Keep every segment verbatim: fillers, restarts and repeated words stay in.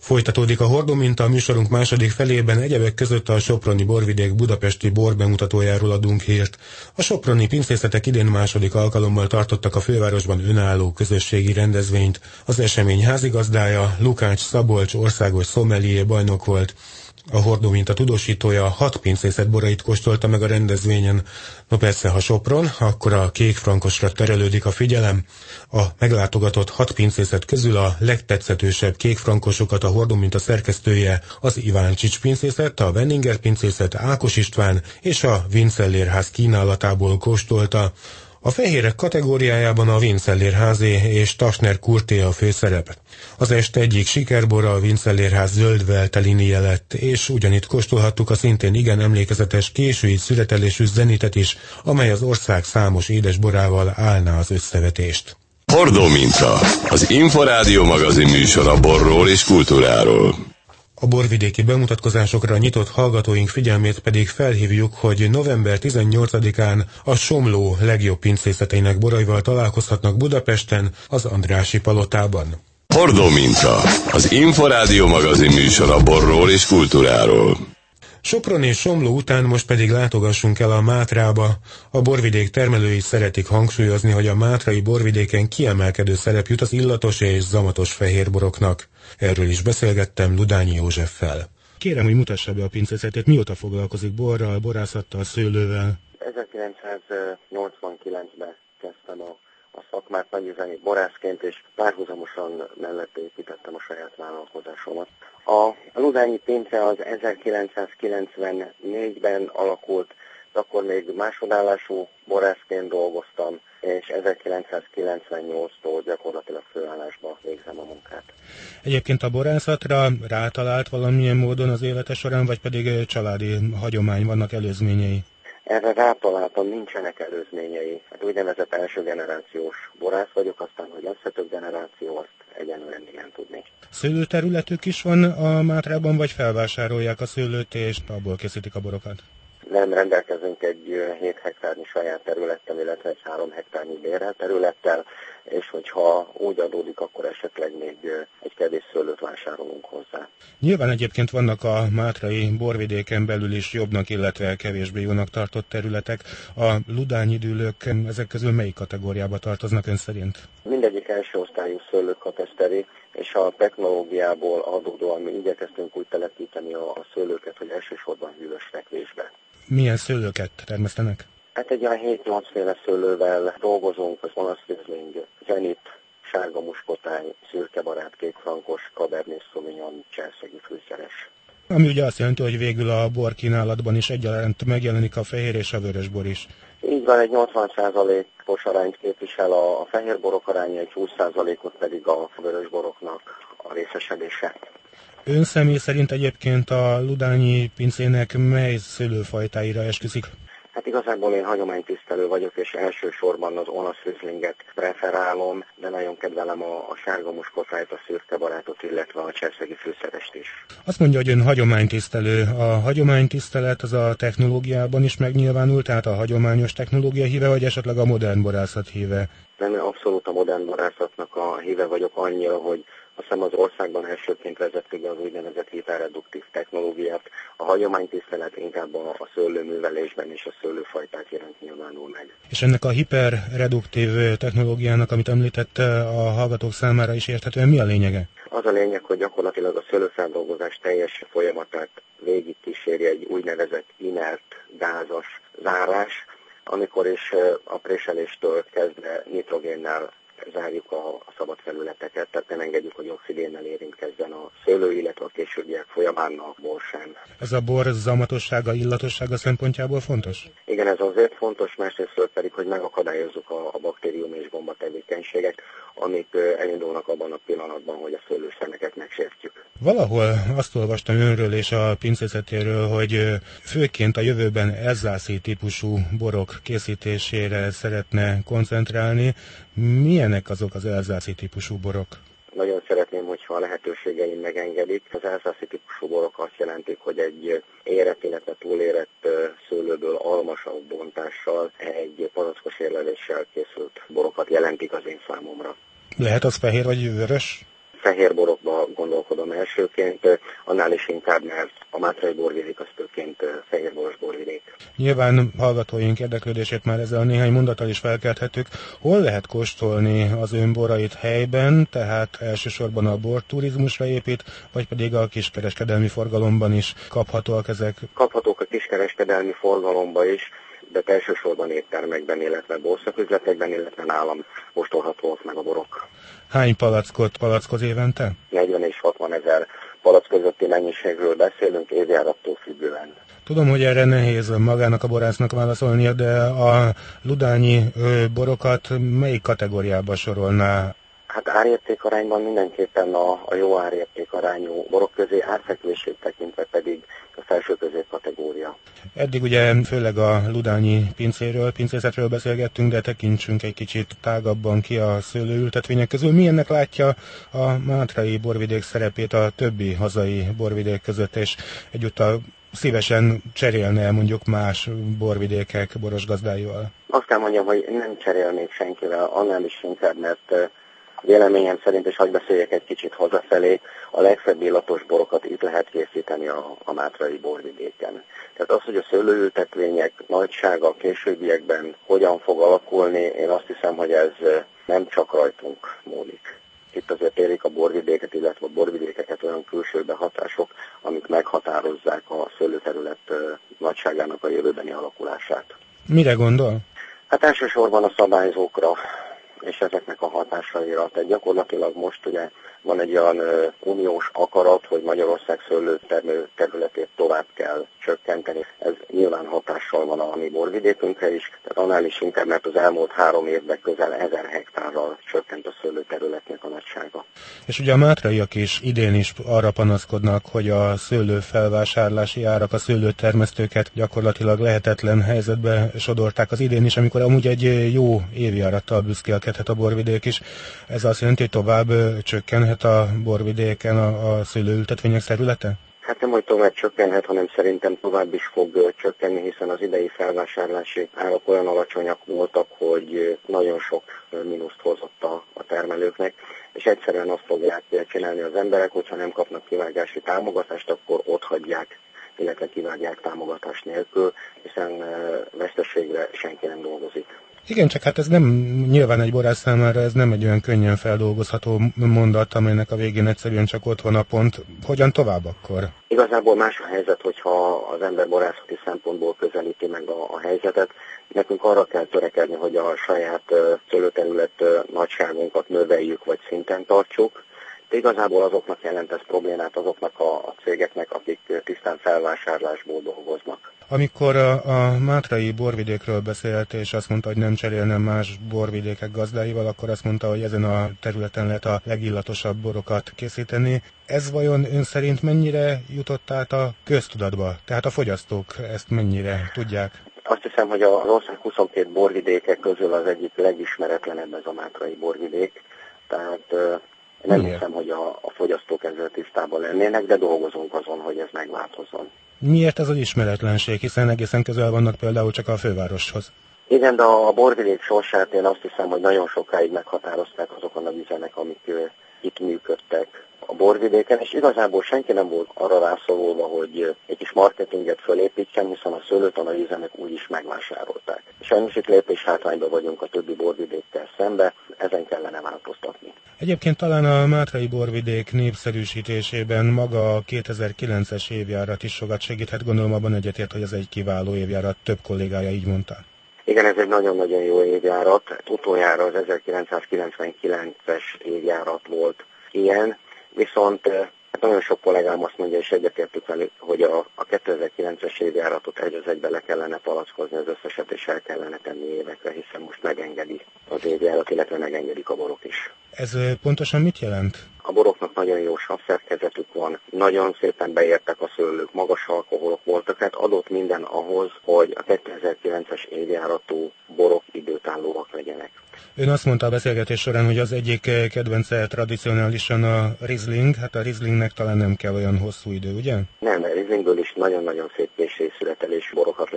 Folytatódik a Hordóminta, a műsorunk második felében egyebek között a Soproni borvidék budapesti borbemutatójáról adunk hírt. A soproni pincészetek idén második alkalommal tartottak a fővárosban önálló közösségi rendezvényt. Az esemény házigazdája, Lukács Szabolcs országos sommelier bajnok volt. A Hordóminta tudósítója hat pincészet borait kóstolta meg a rendezvényen. No persze, ha Sopron, akkor a kékfrankosra terelődik a figyelem. A meglátogatott hat pincészet közül a legtetszetősebb kékfrankosokat a Hordóminta szerkesztője, az Iváncsics pincészet, a Wenninger pincészet, Ákos István és a Vincellérház kínálatából kóstolta. A fehérek kategóriájában a Vincellérházé és Tasner Kurté a főszerep. Az este egyik sikerbora a Vincellérház zöld veltelinie lett, és ugyanitt kóstolhattuk a szintén igen emlékezetes késői születelésű zenitet is, amely az ország számos édesborával állná az összevetést. Hordóminta, az Inforádió magazin műsor a borról és kultúráról. A borvidéki bemutatkozásokra nyitott hallgatóink figyelmét pedig felhívjuk, hogy november tizennyolcadikán a Somló legjobb pincészeteinek boraival találkozhatnak Budapesten, az Andrássy palotában. Hordóminta, az Inforádió magazin műsor a borról és kultúráról. Sopron és Somló után most pedig látogassunk el a Mátrába. A borvidék termelői szeretik hangsúlyozni, hogy a mátrai borvidéken kiemelkedő szerep jut az illatos és zamatos fehérboroknak. Erről is beszélgettem Ludányi Józseffel. Kérem, hogy mutassa be a pincészetét, mióta foglalkozik borral, borászattal, szőlővel? ezerkilencszáznyolcvankilencben kezdtem a, a szakmát nagyüzemi borászként, és párhuzamosan mellette építettem a saját vállalkozásomat. A Ludányi Pince az ezerkilencszázkilencvennégyben alakult, akkor még másodállású borászként dolgoztam, és ezerkilencszázkilencvennyolctól gyakorlatilag főállásba végzem a munkát. Egyébként a borászatra rátalált valamilyen módon az élete során, vagy pedig családi hagyomány, vannak előzményei? Erre rátaláltam, nincsenek előzményei. Hát úgynevezett első generációs borász vagyok, aztán, hogy lesz több generáció, azt egyenlően igen tudni. Szőlőterületük is van a Mátrában, vagy felvásárolják a szőlőt, és abból készítik a borokat? Nem rendelkezünk egy hét hektárnyi saját területtel, illetve egy három hektárnyi bérelt területtel, és hogyha úgy adódik, akkor esetleg még egy kevés szőlőt vásárolunk hozzá. Nyilván egyébként vannak a mátrai borvidéken belül is jobbnak, illetve kevésbé jónak tartott területek. A ludányi dűlők ezek közül melyik kategóriába tartoznak ön szerint? Mindegyik első osztályú szőlőkat eszteri, és a technológiából adódóan mi igyekeztünk úgy telepíteni a, a szőlőket, hogy elsősorban hűvös fekvésbe. Milyen szőlőket termesztenek? Hát egy olyan hét-nyolc féle szőlővel dolgozunk, az olasz Riesling, Zenit, sárga muskotány, szürkebarát, kékfrankos, Cabernet Sauvignon, cserszegi fűszeres. Ami ugye azt jelenti, hogy végül a borkínálatban is egyaránt megjelenik a fehér és a vörös bor is. Így van, egy nyolcvan százalékos arányt képvisel a, a fehérborok aránya, egy húsz százalékot pedig a vörösboroknak a részesedése. Ön személy szerint egyébként a ludányi pincének mely szőlőfajtáira esküszik? Hát igazából én hagyománytisztelő vagyok, és elsősorban az olasz Rieslinget preferálom, de nagyon kedvelem a, a sárga muskotájt, a szürkebarátot, illetve a cserszegi fűszerest is. Azt mondja, hogy ön hagyománytisztelő. A hagyománytisztelet az a technológiában is megnyilvánul, tehát a hagyományos technológia híve, vagy esetleg a modern borászat híve? Nem, abszolút a modern borászatnak a híve vagyok annyira, hogy azt hiszem az országban elsőként vezettük be az úgynevezett hiperreduktív technológiát. A hagyománytisztelet inkább a, a szőlőművelésben és a szőlőfajták iránt nyilvánul meg. És ennek a hiperreduktív technológiának, amit említett, a hallgatók számára is érthetően mi a lényege? Az a lényeg, hogy gyakorlatilag a szőlőfeldolgozás teljes folyamatát végig kíséri egy úgynevezett inert gázas zárás, amikor is a préseléstől kezdve nitrogénnel zárjuk a, a szabad felületeket, tehát nem engedjük, hogy oxigénnel érintkezzen a szőlő, illetve a későbbiek folyamán a bor sem. Ez a bor zamatossága, illatossága szempontjából fontos? Igen, ez azért fontos, másrészt pedig, hogy megakadályozzuk a, a baktérium és gomba tevékenységek, amik elindulnak abban a pillanatban, hogy a szőlőszemeket megsértjük. Valahol azt olvastam önről és a pincészetéről, hogy főként a jövőben elzászi típusú borok készítésére szeretne koncentrálni. Milyenek azok az elzászi típusú borok? Nagyon szeretném, hogyha a lehetőségeim megengedik. Az elzászi típusú borok azt jelentik, hogy egy érett, illetve túlérett szőlőből almasabb bontással, egy palackos érleléssel készült borokat jelentik az én számomra. Lehet az fehér vagy vörös? Fehér borokba gondolkodom elsőként, annál is inkább, mert a mátrai borvidék az főként fehérboros borvidék. Nyilván hallgatóink érdeklődését már ezzel a néhány mondattal is felkelthetük. Hol lehet kóstolni az ön borait helyben, tehát elsősorban a borturizmusra épít, vagy pedig a kiskereskedelmi forgalomban is kaphatóak ezek? Kaphatók a kiskereskedelmi forgalomban is, de elsősorban éttermekben, illetve borszaküzletekben, illetve nálam kóstolhatóak meg a borok. Hány palackot palackoz évente? negyven és hatvan ezer palack közötti mennyiségről beszélünk évjárattól függően. Tudom, hogy erre nehéz magának a borásznak válaszolnia, de a ludányi borokat melyik kategóriába sorolná? Hát árértékarányban mindenképpen a, a jó árértékarányú borok közé, árfekvését tekintve pedig a felső közép kategória. Eddig ugye főleg a ludányi pincéről, pincészetről beszélgettünk, de tekintsünk egy kicsit tágabban ki a szőlőültetvények közül. Milyennek látja a mátrai borvidék szerepét a többi hazai borvidék között, és egyúttal szívesen cserélne mondjuk más borvidékek boros gazdáival? Azt kell mondjam, hogy nem cserélnék senkivel, annál is inkább, mert véleményem szerint, és hadd beszéljek egy kicsit hazafelé, a legszebb illatos borokat itt lehet készíteni a, a mátrai borvidéken. Tehát az, hogy a szőlőültetvények nagysága a későbbiekben hogyan fog alakulni, én azt hiszem, hogy ez nem csak rajtunk múlik. Itt azért érik a borvidéket, illetve a borvidékeket olyan külső behatások, amik meghatározzák a szőlőterület nagyságának a jövőbeni alakulását. Mire gondol? Hát elsősorban a szabályzókra és ezeknek a hatásaira. Tehát gyakorlatilag most ugye van egy olyan uh, uniós akarat, hogy Magyarország szőlőtermő területét tovább kell csökkenteni. Ez nyilván hatással van a mi borvidékünkre is, tehát annál is inkább, mert az elmúlt három évben közel ezer hektárral csökkent a szőlőterületnek a nagysága. És ugye a mátraiak is idén is arra panaszkodnak, hogy a szőlő felvásárlási árak a szőlőtermesztőket gyakorlatilag lehetetlen helyzetbe sodorták az idén is, amikor amúgy egy jó évjárattal büszkélkedhet a borvidék is. Ez azt jelenti, hogy tovább csökkenhet a borvidéken a, a szőlőültetvények területe? Hát nem, hogy tovább csökkenhet, hanem szerintem tovább is fog csökkenni, hiszen az idei felvásárlási árak olyan alacsonyak voltak, hogy nagyon sok mínuszt hozott a, a termelőknek, és egyszerűen azt fogják csinálni az emberek, hogyha nem kapnak kivágási támogatást, akkor ott hagyják, illetve kivágják támogatás nélkül, hiszen veszteségre senki nem dolgozik. Igen, csak hát ez nem, nyilván egy borász számára ez nem egy olyan könnyen feldolgozható mondat, amelynek a végén egyszerűen csak ott van a pont. Hogyan tovább akkor? Igazából más a helyzet, hogyha az ember borászati szempontból közelíti meg a, a helyzetet. Nekünk arra kell törekedni, hogy a saját szőlőterület nagyságunkat növeljük vagy szinten tartsuk. De igazából azoknak jelent ez problémát, azoknak a, a cégeknek, akik tisztán felvásárlásból dolgoznak. Amikor a, a mátrai borvidékről beszélt, és azt mondta, hogy nem cserélne más borvidékek gazdáival, akkor azt mondta, hogy ezen a területen lehet a legillatosabb borokat készíteni. Ez vajon ön szerint mennyire jutott át a köztudatba? Tehát a fogyasztók ezt mennyire tudják? Azt hiszem, hogy az ország huszonkét borvidékek közül az egyik legismeretlenebb ez a mátrai borvidék. Tehát nem Miért? hiszem, hogy a, a fogyasztók ezzel tisztában lennének, de dolgozunk azon, hogy ez megváltozzon. Miért ez az ismeretlenség, hiszen egészen közel vannak például csak a fővároshoz? Igen, de a borvidék sorsát én azt hiszem, hogy nagyon sokáig meghatározták azokon a üzemek, amik uh, itt működtek a borvidéken, és igazából senki nem volt arra rászorulva, hogy uh, egy kis marketinget fölépítsen, hiszen a szőlőtanai üzemek úgy is megvásárolták. Sajnos itt lépés hátrányban vagyunk a többi borvidékkel szembe, ezen kellene változtatni. Egyébként talán a mátrai borvidék népszerűsítésében maga a kétezer-kilences évjárat is sokat segíthet, gondolom abban egyetért, hogy ez egy kiváló évjárat, több kollégája így mondta. Igen, ez egy nagyon-nagyon jó évjárat. Utoljára az ezerkilencszázkilencvenkilences évjárat volt ilyen, viszont hát nagyon sok kollégám azt mondja, és egyetértük velük, hogy a, a kétezer-kilences évjáratot egy az egybe le kellene palackozni az összeset, és el kellene tenni évekre, hiszen most megengedi az évjárat, illetve megengedik a borok is. Ez pontosan mit jelent? A boroknak nagyon jó savszerkezetük van, nagyon szépen beértek a szőlők, magas alkoholok voltak, tehát adott minden ahhoz, hogy a kétezer-kilences évjáratú borok időtállóak legyenek. Ön azt mondta a beszélgetés során, hogy az egyik kedvence tradicionálisan a Riesling, hát a Rieslingnek talán nem kell olyan hosszú idő, ugye? Nem, a Rieslingből is nagyon-nagyon szép késői születelésű borokat lehet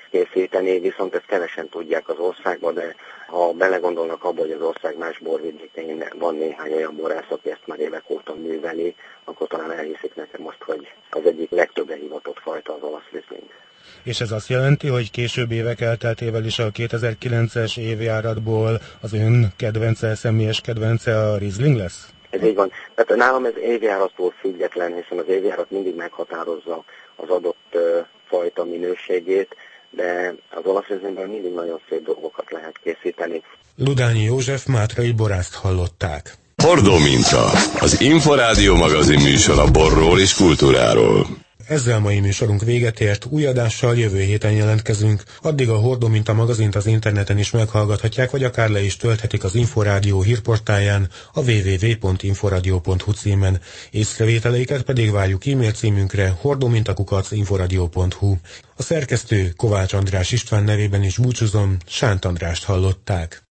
készíteni, viszont ezt kevesen tudják az országban, de ha belegondolnak abba, hogy az ország más borvidékein van néhány olyan borász, aki ezt már évek óta műveli, akkor talán elhiszik nekem most, hogy az egyik legtöbbre hivatott fajta az olasz Riesling. És ez azt jelenti, hogy később évek elteltével is a kétezer-kilences évjáratból az ön kedvence, személyes kedvence a Riesling lesz? Ez így van. Tehát nálam ez évjárattól független, hiszen az évjárat mindig meghatározza az adott uh, fajta minőségét, de az olasz Rieslingben mindig nagyon szép dolgokat lehet készíteni. Ludányi József mátrai borászt hallották. Hordó Minta, az Inforádió magazin műsor a borról és kultúráról. Ezzel mai műsorunk véget ért, új adással jövő héten jelentkezünk. Addig a Hordó Minta magazint az interneten is meghallgathatják, vagy akár le is tölthetik az Inforádió hírportáján, a double-u double-u double-u pont inforadio pont hu címen. Észrevételeiket pedig várjuk e-mail címünkre hordóminta kukac inforadio pont hu. A szerkesztő Kovács András István nevében is búcsúzom, Sánt Andrást hallották.